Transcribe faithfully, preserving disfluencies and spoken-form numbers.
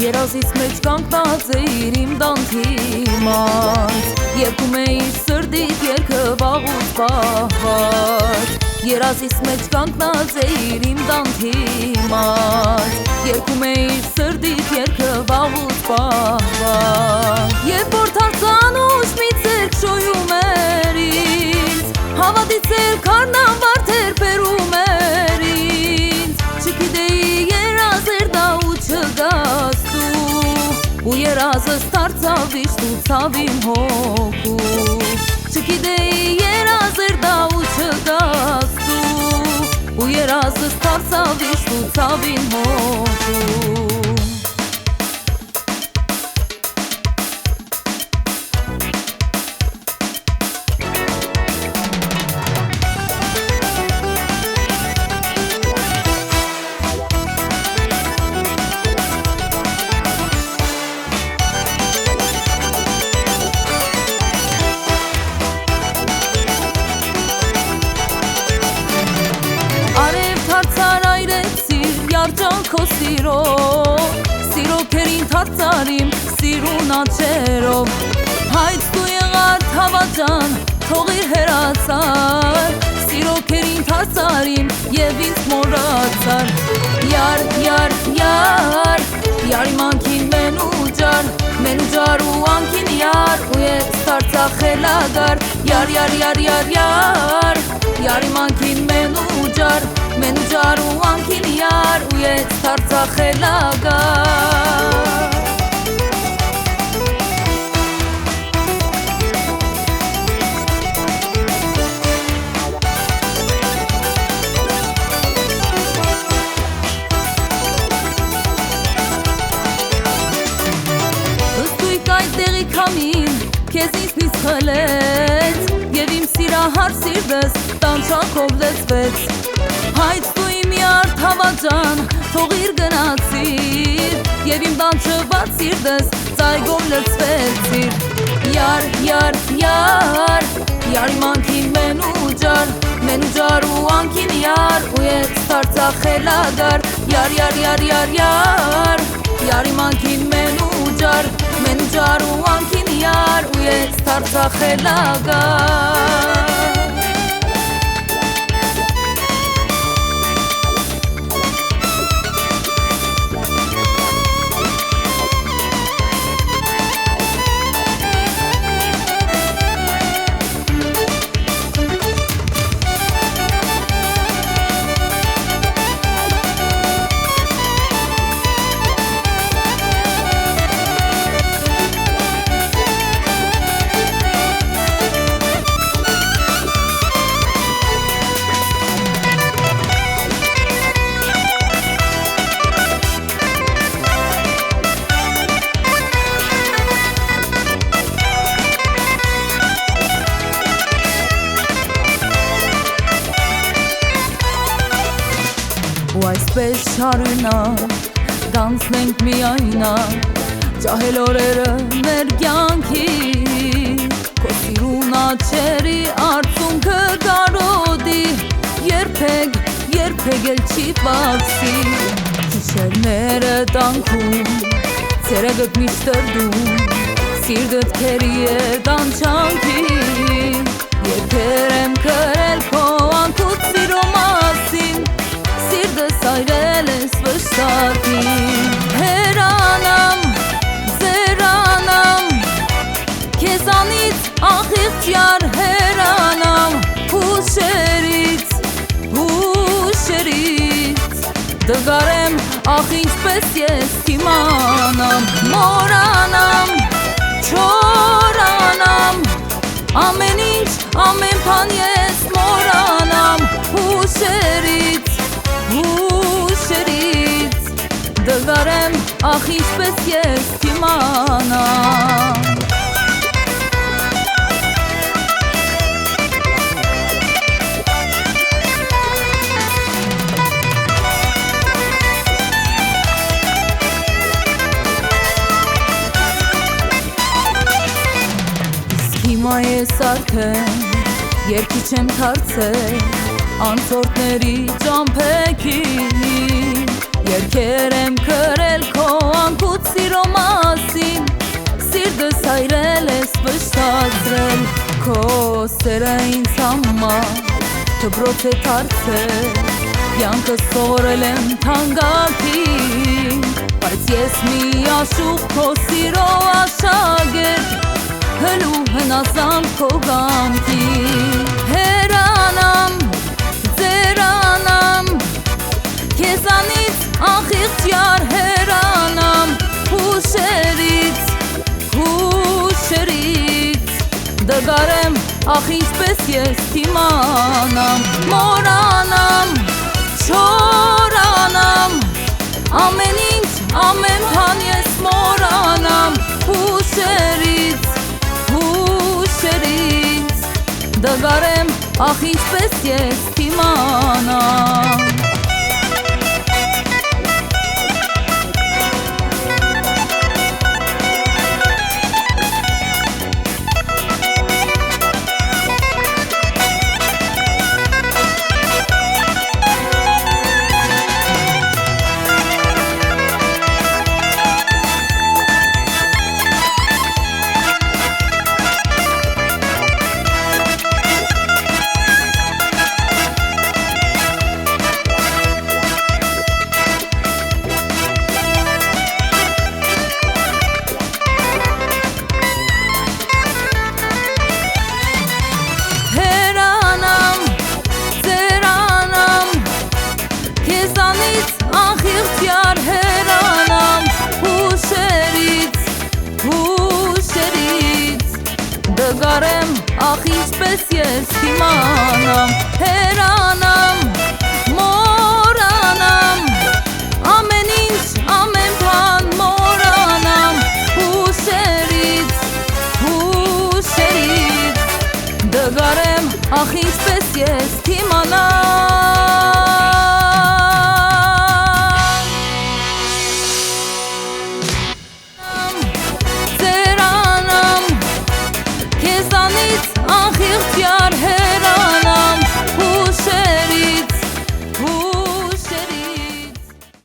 Երազից մեջ կանգնած էիր իմ դանթիմանց, երկում էիր սրտիդ երգը վաղուց պահված։ Երազից մեջ կանգնած էիր իմ դանթիմանց, երկում էիր սրտիդ երգը վաղուց պահված։ Երբ որ թարցանուց մի ձերք շոյում էր ինձ, հավատից էր քարնան վարդեր բերում էր ինձ, չգիտեի երազեր դա ու չգաս ու երազս դարձավ իշտ ու ցավ իմ հոգու, չգիտեի երազեր դա ու չգաս ու երազս դարձավ իշտ ու ցավ իմ հոգու։ Քո սիրով, սիրո քերին թարցարիմ, սիրուն աչերով, հայց դու եղար թավաճան, թողիր հերացար, սիրո քերին թարցարիմ և ինձ մորացար, յար, յար, յար, յար իմ անքին մենու ջար, մենու ջար ու անքին յար, ու ես դարձա խելագար, յար, յար, յար, յար, յար, յար իմ անքին մենու ջար, մենու ջար ու անքին յար, ու ես դարձա խելագար։ Հստույկ այդ տեղի քամին քեզ ինձնից խլեց, և իմ սիրահար սիրտս տանջանքով լեցվեց, հայց դու իմ յար թավաճան, թողիր գնացիր, և իմ տանջված սիրտս ծայգով լցվեցիր, յար, յար, յար, յար իմ անքին մենու ջար, մենու ջար ու անքին յար, ու ես դարձա խելագար, յար, յար, յար, յար, յար, յար իմ անքին մենու ջար, մենու ջար ու անքին յար, ու ես դարձա խելագար։ Ու այսպես շարունակ դանցնենք միայնակ, ջահել օրերը մեր կյանքի, քո սիրուն աչերի արցունքը կարոտի, երբեք, երբեք էլ չի պակսի, գիշերները տանքում, ցերեկդ միշտ տրդում, սիրտդ քերի է տանջանքին, երբեր եմ կրել քո անքուտ սիրո մասին, սիրտս այրել ես վշտակին, հերանամ, ձերանամ, քեզանից ախիղճ յար հերանամ, հուշերից, հուշերից, դգարեմ ախ ինչպես ես կիմանամ, մորանամ, չորանամ, ամեն ինչ, ամեն բան ես մորանամ, հուշերից, հուշերից, դգարեմ ախ ինչպես ես կիմանամ։ Հիմա ես արդեն երկիչ եմ դարձել անցորդների ճամփեքին, երգեր եմ կրել քո անկուցի սերը ինձ համար դպրոց է դարձել, կյանքս սովորել եմ թանկագին, բայց ես մի աշուկ քո սիրո աշակերտ, հլու հնազանդ քո կամքին, հեռանամ, ձերանամ, քեզանից անխիղճ յար հեռանամ, հուշերից, հուշերից, դգարեմ, ախ ինչպես ես կիմանամ, մորանամ, չորանամ, ամեն ինչ, ամեն բան ես մորանամ, հուշերից, հուշերից, դգարեմ, ախ ինչպես ես կիմանամ։ Դգարեմ, ախ ինչպես ես կիմանամ, հեռանամ